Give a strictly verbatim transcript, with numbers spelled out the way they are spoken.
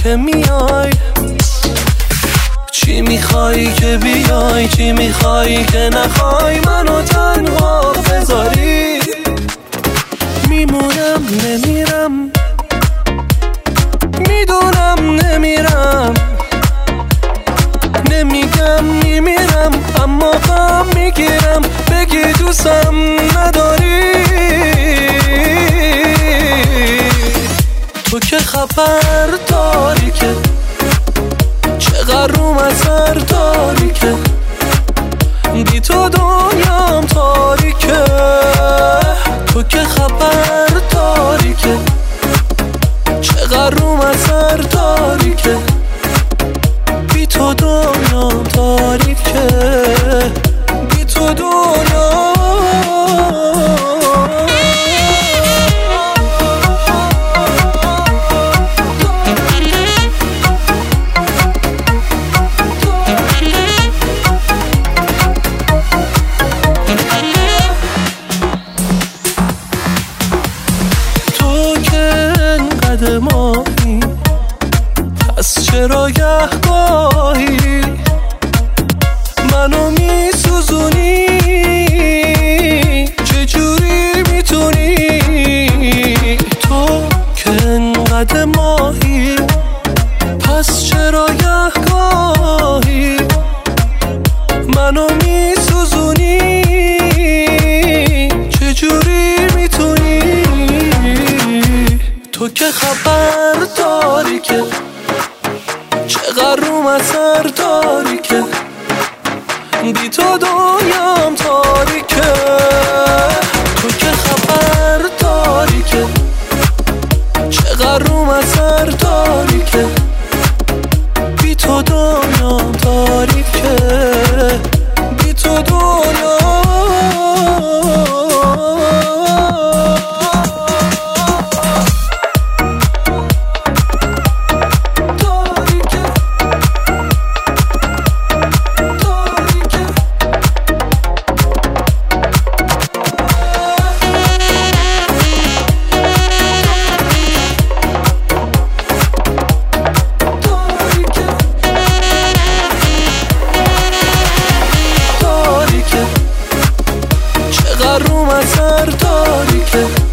که میای؟ چی میخوای که بیای؟ چی میخوای که نخوای منو تنها بذاری؟ میمونم نمیرم، میدونم نمیرم، نمیگم میمیرم اما غم میگیرم بگی دوستم نداری. تو که خبر داری که چقدر روم اثر داری که بی تو دنیام تاریکه. تو که خبر داری که چقدر روم اثر داری که بی تو دنیام تاریکه، بی تو دنیام. ماهی پس چرا گهگاهی منو میسوزونی؟ چجوری میتونی؟ تو که انقدر ماهی پس چرا گهگاهی منو میسوزونی؟ چجوری میتونی؟ تو که خبر داری که چقدر روم اثر داری که بی تو دنیام تاریکه. تو که خبر داری که چقدر روم اثر داری که بی تو دنیام تاریکه، بی تو دنیام. روم اثر داری که